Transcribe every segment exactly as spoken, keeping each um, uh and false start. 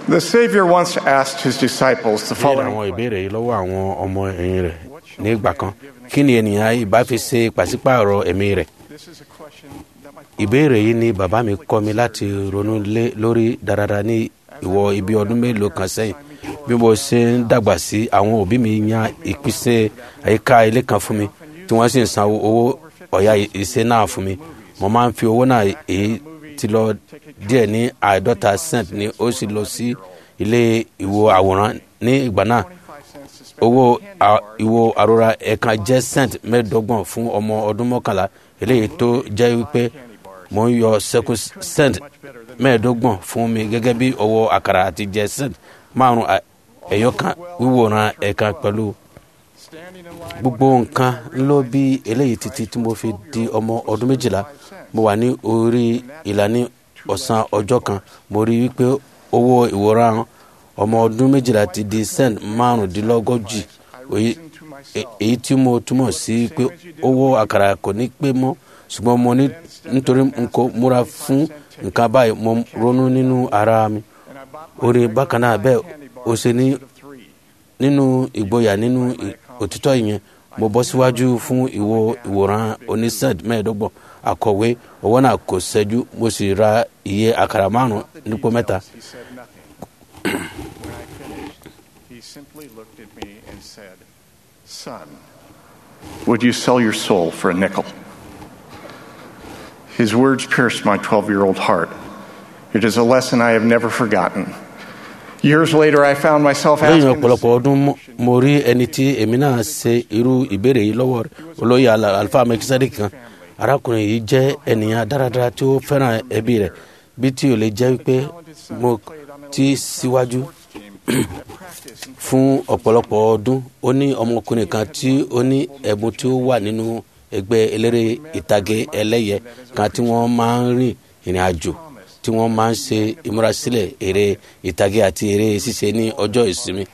The Savior once asked his disciples the béèrè following. àwọn ìbéèrè yìí lọ́wọ́ àwọn ọmọ ẹ̀yìn rẹ̀ ní ìgbà kan: kí ni ènìyàn ìbá fi ṣe pàṣípààrọ̀ ẹ̀mí rẹ̀? This is a question that my ìbéèrè yìí ni bàbá mi kọ́ mi láti ronú lé lórí dáradára ní ìwọ ibi ọdún mélòó kan sẹ́yìn. Bí mo ṣe ń dàgbà sí, àwọn òbí mi yan ìpèsè àyíká ilé kan fún mi tí wọ́n sì ń san owó ọ̀yà ìṣe náà fún mi. Mo máa ń fi owó náà, èyí tí lọ díẹ̀ ní àádọ́ta cent, ni ó sì lọ sí ilé ìwo àwòrán. Ní ìgbà náà, owó ìwo àrora ẹ̀kan jẹ́ cent mẹ́ẹ̀ẹ́dọ́gbọ̀n fún ọmọ ọdún mọ́kànlá, eléyìí tó jẹ́ wípé mo ń yọ sẹ́kù cent mẹ́ẹ̀ẹ́dọ́gbọ̀n fún mi gẹ́gẹ́ bí owó àkàrà àti jẹ́ cent márùn ẹ̀yọ kan wíwòran ẹ̀kan pẹ̀lú gbogbo nǹkan ló bí eléyìí títí tí mo fi di ọmọ ọdún méjìlá. Mo wà ní orí ìlànà ọ̀sán ọjọ́ kan, mo rí wípé owó ìwòran ọmọ ọdún méjìlá ti di cent márùndínlógójì, èyí tí mo túmọ̀ sí pé owó àkàrà kò ní pé mọ́. Ṣùgbọ́n mo ní nítorí n kò múra fún nǹkan báyìí, mo ronú nínú ara mi. Orí bákan náà bẹ́ẹ̀ ó ṣe ní nínú ìgboyà nínú òtítọ́ ìyẹn, mo bọ́ síwájú fún ìwo ìwòran oní cent mẹ́ẹ̀ẹ́dọ́gbọ̀n. Akọ̀wé owó náà kò ṣẹ́jú, mo sì ra iye àkàrà márùn nípò mẹ́ta. He simply looked at me and said, "Son, would you sell your soul for a nickel?" His words pierced my twelve-year-old heart. It is a lesson I have never forgotten. Years later, I found myself lẹ́yìn asking the ọ̀pọ̀lọpọ̀ ọdún, mo rí ẹni tí èmi náà ṣe irú ìbéèrè yìí lọ́wọ́ olóyè Alfa Melchizedek kan. Arákùnrin yìí jẹ́ ènìyàn dáradára tí ó fẹ́ràn ẹbí rẹ̀, bí tí ó lè jẹ́ wípé mo ti síwájú fún ọ̀pọ̀lọpọ̀ ọdún. Ó ní ọmọkùnrin kan tí ó ní ẹ̀bùn tí ó wà nínú ẹgbẹ́ eléré ìtàgé ẹlẹ́yẹ kan tí wọ́n máa ń rìn ìrìn àjò, tí wọ́n máa ń ṣe ìmúrasílẹ̀ eré ìtàgé àti eré ṣíṣe ní ọjọ́ ìsinmi.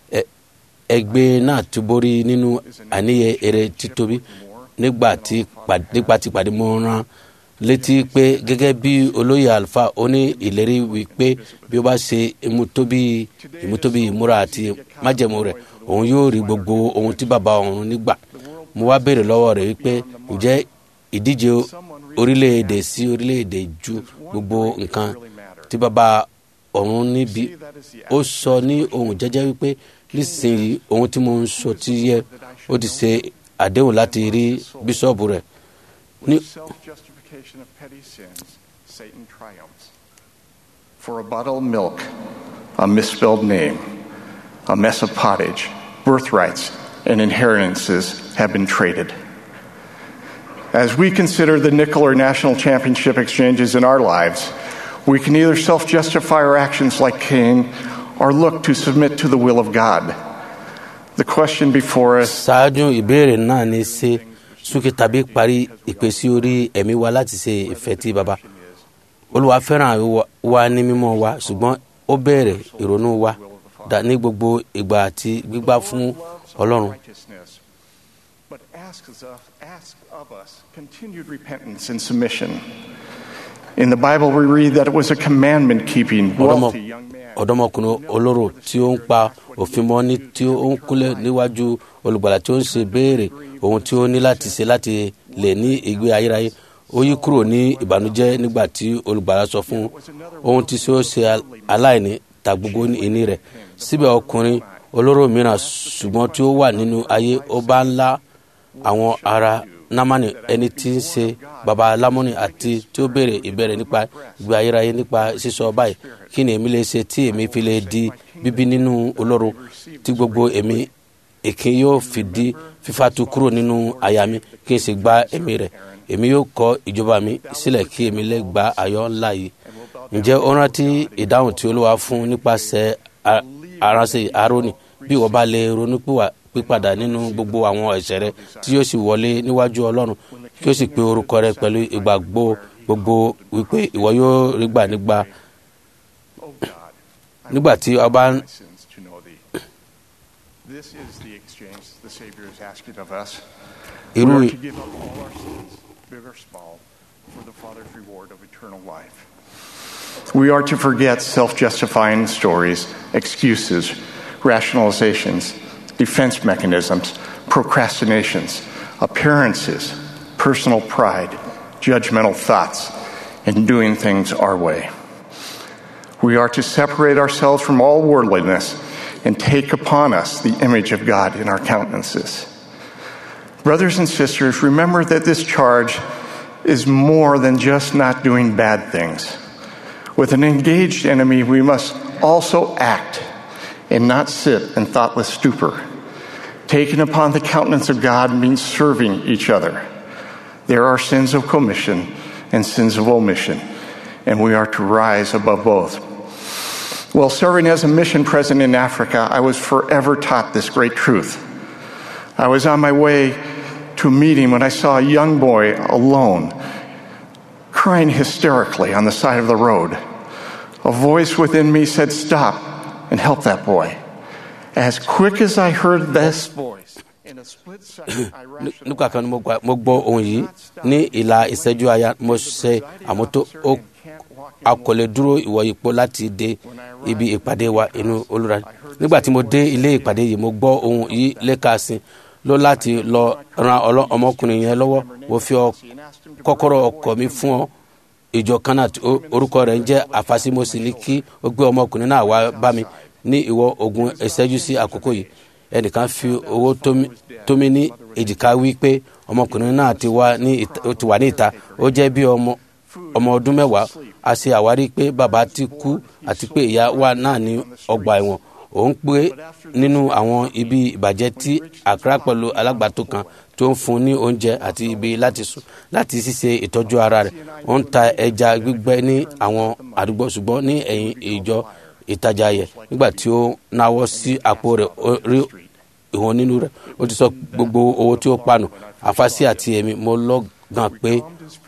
Ẹgbẹ́ náà ti borí nínú àníyàn eré títóbi. Nígbà tí nígbà tí pàdé mo rán létí pé gẹ́gẹ́ bí olóyè Alfa, ó ní ìlérí wípé bí ó bá ṣe ìmútóbi ìmútóbi ìmúra àti májẹ̀mú rẹ̀, òun yóò rí gbogbo ohun tí bàbá òun nígbà. Mo wá béèrè lọ́wọ́ rẹ̀ wípé ǹjẹ́ ìdíje orílẹ̀-èdè sí orílẹ̀-èdè ju gbogbo nǹkan tí bàbá òun níbi? Ó sọ ní ohùn jẹ́jẹ́ wípé nísìnyí ohun tí mo ń sọ ti yẹ. Ó ti ṣe àdéhùn láti rí bíṣọ́ọ̀bù rẹ̀. Ní self-justification of petty sins, Satan triumphs. For a bottle of milk, a misspelled name, a mess of pottage, birthrights, and inheritances have been traded. As we consider the nickel or national championship exchanges in our lives, we can either self-justify our actions like Cain or look to submit to the will of God. The question before us ṣáájú ìbéèrè náà ni ṣé súnkì tàbí parí ìpèsè orí ẹ̀mí wa láti ṣe ìfẹ́ tí baba. Olúwa fẹ́ràn wa ní mímọ́ wa, ṣùgbọ́n ó bẹ̀rẹ̀ ìrònú wa dà ní gbogbo ìgbà àti gbígbà fún Ọlọ́run. But asks of, asks of us continued repentance and submission. In the Bible, we read that it was a commandment-keeping, wealthy young man. Ọ̀dọ́mọkùnrin olóró tí ó ń pa òfin mọ́, ní tí ó ń kúnlẹ̀ níwájú olùgbàlà tí ó ń ṣe béèrè ohun tí ó ní láti ṣe láti lè ní ìgbé ayérayé. Ó yí kúrò ní ìbànújẹ́ nígbà tí olùgbàlà sọ fún ohun tí ó ṣe aláìní ta gbogbo ìní rẹ̀. Síbẹ̀ ọkùnrin olóró mìíràn ṣùgbọ́n tí ó wà nínú ayé, ó bá ń lá àwọn ará Námánì, ẹni tí ń ṣe baba Lámọ́nì, àti tí ó béèrè ìbéèrè nípa ìgbé ayérayé nípa sísọ báyìí: kí ni èmi lè ṣe tí èmi fi lè di bíbí nínú olóró, tí gbogbo èmi èké yóò fi di fífàtu kúrò nínú àyà mi, kí n sì gba ẹ̀mí rẹ̀? Èmi yóò kọ ìjọba mi sílẹ̀ kí èmi lè gba ayọ̀ ńlá yìí. Ǹjẹ́ ó rántí ìdáhùn tí Olúwa fún nípasẹ̀ aránṣẹ́ Árónì? Bí wọ́n bá lè ronú pípadà nínú gbogbo àwọn ẹ̀ṣẹ̀ rẹ̀, tí yóò sì wọlé níwájú Ọlọ́run, kí ó sì pe orúkọ rẹ̀ pẹ̀lú ìgbàgbọ́ gbogbo wípé ìwọ yóò rí gbà nígbà nígbà tí ọba. Irú We are to forget self-justifying stories, excuses, rationalizations, defense mechanisms, procrastinations, appearances, personal pride, judgmental thoughts, and doing things our way. We are to separate ourselves from all worldliness and take upon us the image of God in our countenances. Brothers and sisters, remember that this charge is more than just not doing bad things. With an engaged enemy, we must also act and not sit in thoughtless stupor. Taking upon the countenance of God means serving each other. There are sins of commission and sins of omission, and we are to rise above both. While serving as a mission president in Africa, I was forever taught this great truth. I was on my way to a meeting when I saw a young boy alone, crying hysterically on the side of the road. A voice within me said, "Stop and help that boy." As quick as I heard this voice, in a split second, I nígbà kan ni mo gbà- mo gbọ́ ohun yìí ní ìlà ìṣẹ́jú àyà mo ṣe àmótó ó a kò lè dúró ìwọ ipò láti dé ibi ìpàdé wa inú Olúwa. Nígbà tí mo dé ilé ìpàdé yìí mo gbọ́ ohun yìí lẹ́kàsí ló láti lọ ran ọlọ- ọmọkùnrin yẹn lọ́wọ́. Mo fi ọ- kọ́kọ́rọ́ ọkọ̀ mi fún ọ ìjọ kan náà tí ó- orúkọ rẹ̀ ń jẹ́ àfàsímọ́sí ní kí ó gbé ọmọkùnrin náà wá bá mi ní ìwọ ogun ìṣẹ́jú sí àkókò yìí. Ẹnìkan fi owó tó mi- tó mi ní èjìká wí pé ọmọkùnrin náà ti wà ní ìta- ó ti wà ní ìta. Ó jẹ́ bí ọmọ ọmọ ọdún mẹ́wàá. A ṣe àwárí pé bàbá ti kú àti pé ìyá wa náà ní ọgbà ẹ̀wọ̀n. Òun pé nínú àwọn ibi ìbàjẹ́ tí Accra pẹ̀lú alágbàtọ́ kan tó ń fún ní oúnjẹ àti ibi láti sùn láti ṣíṣe ìtọ́jú ara rẹ̀. Ó ń ta ẹja gbígbẹ ní àwọn àdúgbò ṣùgbọ́n ní ẹ̀yìn ìjọ ìtajà yẹ nígbà tí ó náwó sí àpò rẹ̀ ó rí ìwọ̀n nínú rẹ̀. Ó ti sọ gbogbo owó tí ó pànù. Àfàsí àti èmi mo lọ́gàn pé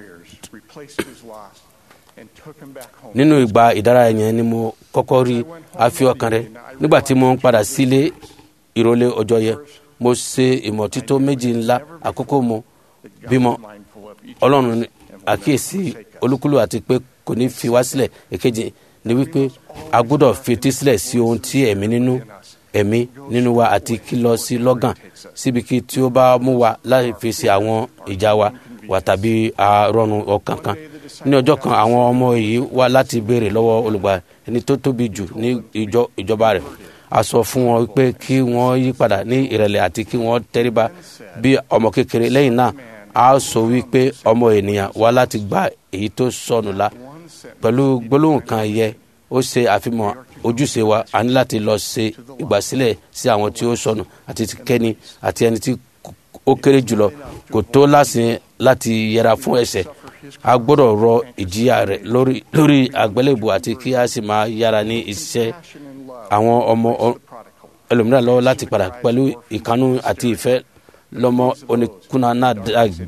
nínú ìgbà ìdárayá yẹn ni mo kọ́kọ́ rí àfi ọkàn rẹ̀. Nígbà tí mo ń padà sílé ìrọ̀lẹ́ ọjọ́ yẹn mo ṣe ìmọ̀tító méjì ńlá. Àkókò mo bímọ Ọlọ́run ní àkíyèsí olúkúlù àti pé kò ní fi wá sílẹ̀. Èkejì ni wípé a gbọ́dọ̀ fetí sílẹ̀ sí ohun tí ẹ̀mí nínú ẹ̀mí nínú wa àti kí lọ sí lọ́gàn síbikí tí ó bá mú wa láti fèsì àwọn ìjà wa wà tàbí àrọ̀rùn ọkàn kan. Ní ọjọ́ kan àwọn ọmọ yìí wá láti béèrè lọ́wọ́ olùgbà ẹni tó tóbi jù ní ìjọ ìjọba rẹ̀. A sọ fún wọn pé kí wọ́n yí padà ní ìrẹ̀lẹ̀ àti kí wọ́n tẹríba bí ọmọ kékeré. Lẹ́yìn náà a sọ wípé ọmọ ènìyàn wá láti gba èyí tó sọnù la. Pẹ̀lú gbólóhùn kan yẹ ó ṣe àfihàn ojúṣe wa. A ní láti lọ ṣe ìgbàsílẹ̀ sí àwọn tí ó sọnù àti ti kẹ́ni àti ẹni tí ó kéré jùlọ kò tó láti láti yẹra fún ẹ̀ṣẹ̀. A gbọ́dọ̀ rọ ìjìyà rẹ̀ lórí lórí àgbélébù àti kí a sì máa yára ní iṣẹ́ àwọn ọmọ ẹlòmíràn lọ́wọ́ láti padà pẹ̀lú ìkánú àti ìfẹ́ lọ́mọ oníkùnà náà dàgbé.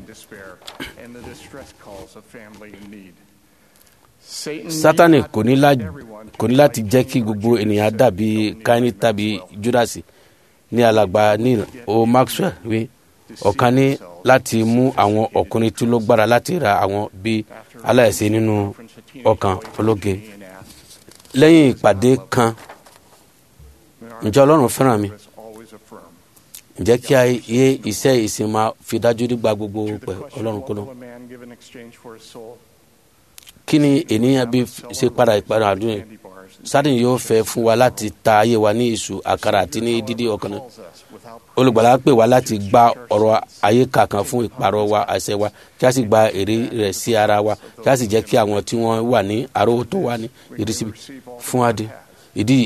Sátánì kò ní lá- kò ní láti jẹ́ kí gbogbo ènìyàn dàbí Káínì tàbí Júdásì. Ní alàgbà Neil O. Maxwell wí ọ̀kan ní láti mú àwọn ọkùnrin tí ló gbára láti ra àwọn bí aláìsí nínú ọkàn ológe. Lẹ́yìn ìpàdé kan, ǹjẹ́ Ọlọ́run fẹ́ràn mi? Ǹjẹ́ kí a yé iṣẹ́ ìsìn máa fi dájú nígbà gbogbo pẹ̀ Ọlọ́run kúnú? Kí ni ènìyàn bí ṣe padà ìpadà àdúrà? Sátánì yóò fẹ́ fún wa láti ta ayé wa ní ìṣù àkàrà àti ní dídí ọkàn náà. Olùgbàlà pè wá láti gba ọ̀rọ̀ ayé kàkan fún ìpàrọ̀ wa àṣẹ wa kí a sì gba èrè rẹ̀ sí ara wa kí a sì jẹ́ kí àwọn tí wọ́n wà ní àrówótó wa ní ìrísí fún adé. Ìdí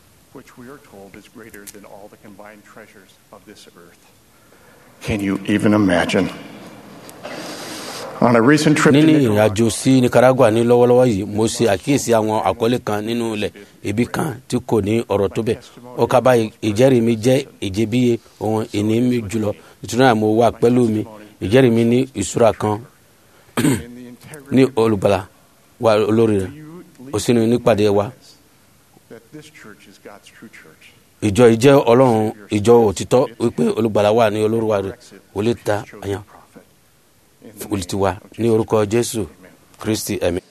Can you even imagine? On a recent trip to nínú Nicaragua, ìrìnàjò sí Nicaragua ní lọ́wọ́lọ́wọ́ yìí mo ṣe àkíyèsí àwọn àkọlé kan nínú ilẹ̀ ibi kan tí kò ní ọ̀rọ̀ tó bẹ̀. Ó ká báyìí ìjẹ́rìí mi jẹ́ ìjẹ́bíye ohun ìní mi jùlọ. Nítorí náà mo wà pẹ̀lú mi. Ìjẹ́rìí mi ní ìṣúra kan ní olùgbàlà wa olórí rẹ̀ ó sínú nípàdé wa. that this church is God's true church. Ìjọ ìjẹ́ Ọlọ́run ìjọ òtítọ́ wípé olùgbàlà wà ní olórúwa rẹ̀ wòlé ta àyàn olùtiwa ní orúkọ Jésù Kristi ẹ̀mí.